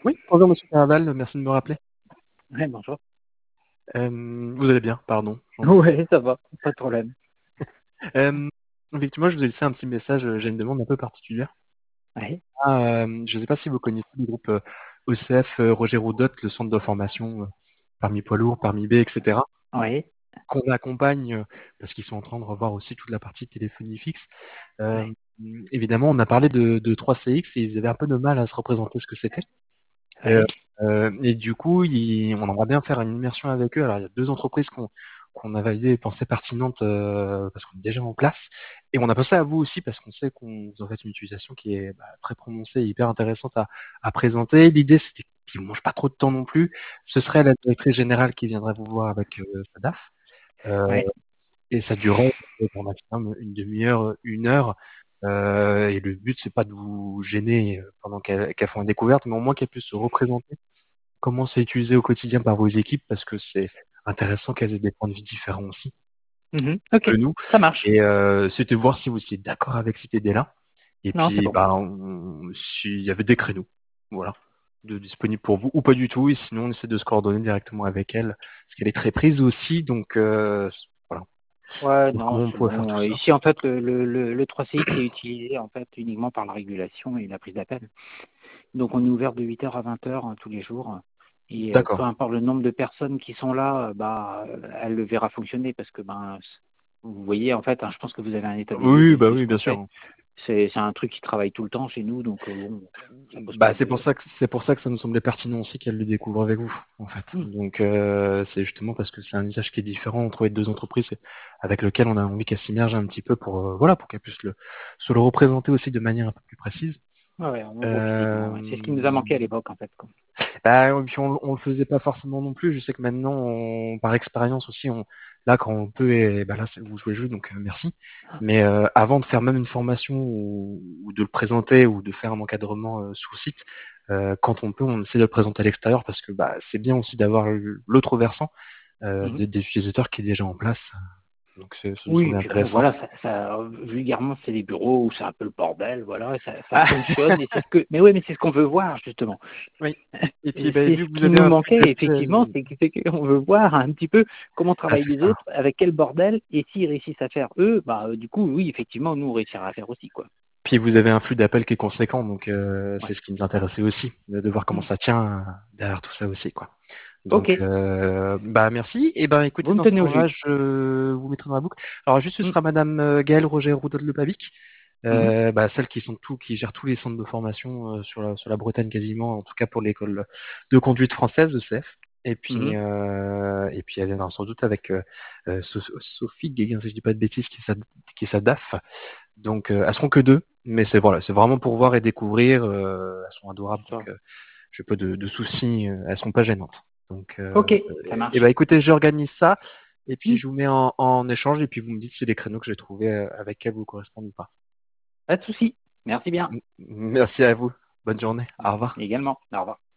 Oui, bonjour Monsieur Caraval, merci de me rappeler. Ouais, bonjour. Vous allez bien, pardon, j'en doute. Ouais, ça va, pas de problème. Euh, Effectivement, je vous ai laissé un petit message, j'ai une demande un peu particulière. Ouais, Je ne sais pas si vous connaissez le groupe OCF Roger Roudotte, le centre de formation parmi poids lourds, parmi B, etc., ouais, qu'on accompagne parce qu'ils sont en train de revoir aussi toute la partie téléphonie fixe. Euh, ouais, Évidemment, on a parlé de 3CX et ils avaient un peu de mal à se représenter ce que c'était. Et, ouais. et du coup, on aimerait bien faire une immersion avec eux. Alors, il y a deux entreprises qu'on a validées et pensées pertinentes parce qu'on est déjà en place. Et on a pensé à vous aussi parce qu'on sait qu'on vous en fait une utilisation qui est très prononcée et hyper intéressante à présenter. L'idée, c'était qu'ils ne mangent pas trop de temps non plus. Ce serait la directrice générale qui viendrait vous voir avec sa DAF. Euh, Ouais. et ça durerait pour maximum une demi-heure, une heure. Et le but, c'est pas de vous gêner pendant qu'elles font une découverte, mais au moins qu'elles puissent se représenter comment c'est utilisé au quotidien par vos équipes, parce que c'est intéressant qu'elles aient des points de vue différents aussi Ok, que nous. ça marche. Et c'était voir si vous étiez d'accord avec cette idée-là. Et Non, c'est puis, bon. s'il y avait des créneaux, voilà, de disponibles pour vous, ou pas du tout. Et sinon, on essaie de se coordonner directement avec elle, parce qu'elle est très prise aussi. Donc, voilà. Ouais, Donc, non, comment on c'est pourrait faire tout bon. ça? Ici, en fait, le 3CX est utilisé en fait uniquement par la régulation et la prise d'appel. Donc, on est ouvert de 8 heures à 20 heures tous les jours. Et peu D'accord. importe le nombre de personnes qui sont là, elle le verra fonctionner parce que vous voyez, en fait, je pense que vous avez un état des lieux Oui, bah de ce oui, bien qu'on fait. sûr. C'est un truc qui travaille tout le temps chez nous, donc bon, ça pose Bah, pas c'est pour de. ça que ça nous semblait pertinent aussi qu'elle le découvre avec vous, en fait. Hmm. Donc c'est justement parce que c'est un usage qui est différent entre les deux entreprises et avec lequel on a envie qu'elle s'immerge un petit peu pour voilà pour qu'elle puisse se le représenter aussi de manière un peu plus précise. Ouais, ouais, effectivement. Ouais. C'est ce qui nous a Euh, manqué à l'époque, en fait, quoi. Bah, et puis on le faisait pas forcément non plus. Je sais que maintenant, par expérience aussi, là quand on peut, et bah là vous jouez le jeu, donc merci. Mais avant de faire même une formation ou de le présenter ou de faire un encadrement sous site, quand on peut, on essaie de le présenter à l'extérieur parce que bah c'est bien aussi d'avoir l'autre versant Mhm. des utilisateurs qui est déjà en place. Donc ça nous Oui, et semblait puis bon, intéressant. voilà, vulgairement, c'est des bureaux où c'est un peu le bordel, voilà, ça fonctionne, et mais oui, mais c'est ce qu'on veut voir, justement. Oui. Et puis Et bah, c'est vu ce que vous qui avez nous un flux manquait, effectivement, d'appels, c'est qu'on veut voir un petit peu comment ah travaillent c'est les ça. autres, avec quel bordel, et s'ils réussissent à faire eux, du coup, oui, effectivement, nous, on réussira à faire aussi, quoi. Puis vous avez un flux d'appels qui est conséquent, donc Ouais. c'est ce qui nous intéressait aussi, de voir comment Hmm. ça tient derrière tout ça aussi, quoi. Ok, Donc bah merci. Et ben écoutez, vous me dans ce tenez au temps-là, jus. je vous mettrai dans la boucle. Alors juste ce Hmm. sera Madame Gaëlle Roger Roudot Le Pavic, Mhm. celle qui gère tous les centres de formation sur la Bretagne quasiment, en tout cas pour l'école de conduite française, ECF. Mhm. Et puis elle viendra sans doute avec Sophie Guéguin, si je dis pas de bêtises, qui est sa DAF. Donc elles seront que deux, mais c'est voilà, c'est vraiment pour voir et découvrir. Elles sont adorables, donc Ça. j'ai pas de soucis. Elles sont pas gênantes. Donc Ok, ça et ben marche. écoutez, j'organise ça et puis Hmm. je vous mets en échange et puis vous me dites si les créneaux que j'ai trouvés avec elles vous correspondent ou pas. Pas de souci. Merci bien. Merci à vous. Bonne journée. Au revoir. Également. Au revoir.